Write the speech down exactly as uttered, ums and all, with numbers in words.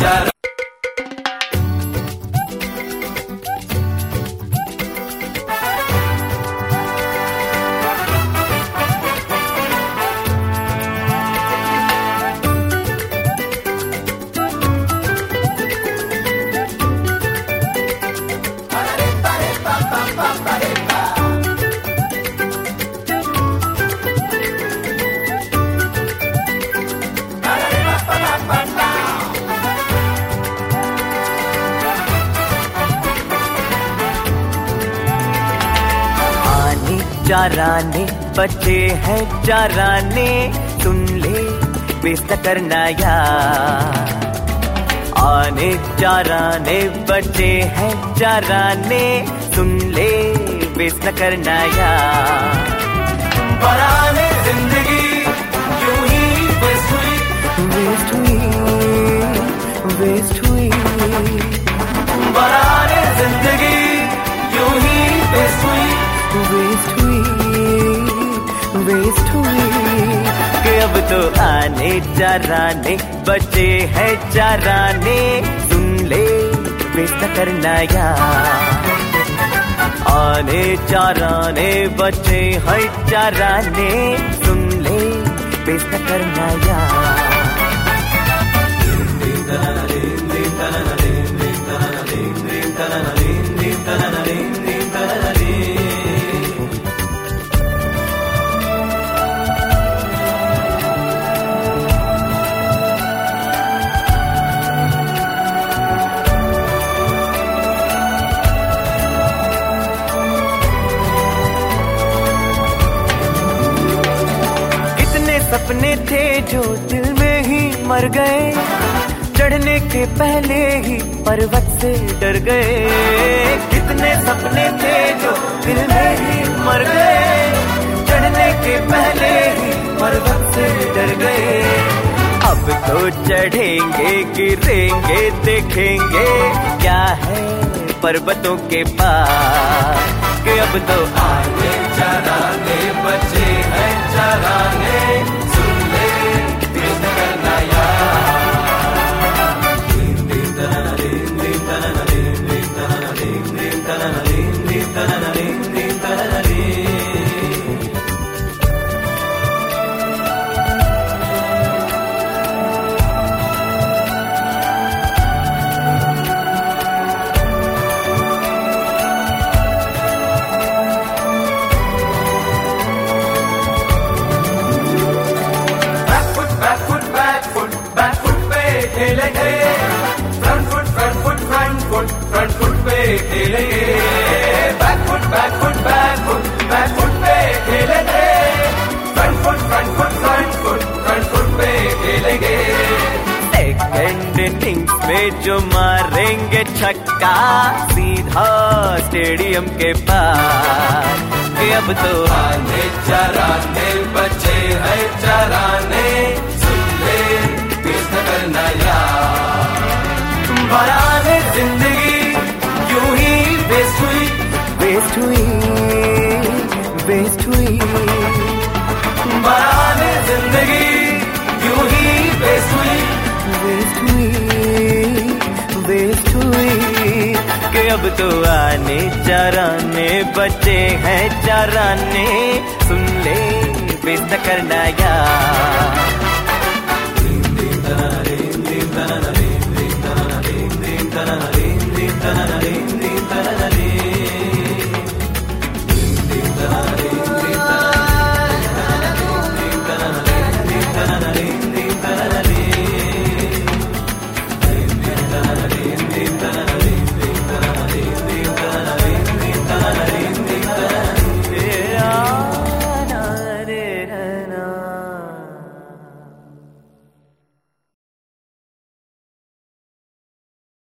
चारा। चाराने बच्चे हैं चाराने, सुन ले बेस न करना यार। आने चाराने बच्चे हैं चाराने, सुन ले बेस न करना यार। पराने जिंदगी यूं ही वेस्ट हुई, वेस्ट हुई वेस्ट हुई। पराने जिंदगी यूं ही वेस्ट हुई, वेस्ट हुई वेस्ट हुई। कि अब तो आने चाराने बच्चे हैं चाराने, सुन ले वेस्ट न करना यार। आने चाराने बच्चे हैं चाराने, सुन ले वेस्ट न करना यार। सपने थे जो दिल में ही मर गए, चढ़ने के पहले ही पर्वत से डर गए। कितने सपने थे जो दिल में ही मर गए, चढ़ने के पहले ही पर्वत से डर गए। अब तो चढ़ेंगे गिरेंगे देखेंगे क्या है पर्वतों के पार। कि अब तो आने चाराने बच्चे हैं चाराने, सुन ले वेस्ट न करना यार। खेलेंगे front foot front foot front foot front foot पे खेलेंगे, back foot back foot back foot back foot पे खेलेंगे, front foot front foot front foot front foot पे खेलेंगे। सेकंड इनिंग्स में जो मारेंगे छक्का, सीधा स्टेडियम के पार। कि अब तो आने चाराने बच्चे हैं चाराने, सुन ले वेस्ट न करना यार। पराने जिंदगी यूं ही वेस्ट हुई, वेस्ट हुई वेस्ट हुई। पराने जिंदगी यूं ही वेस्ट हुई, वेस्ट हुई वेस्ट हुई। कि अब तो आने चाराने बच्चे हैं चाराने, सुन ले वेस्ट न करना यार।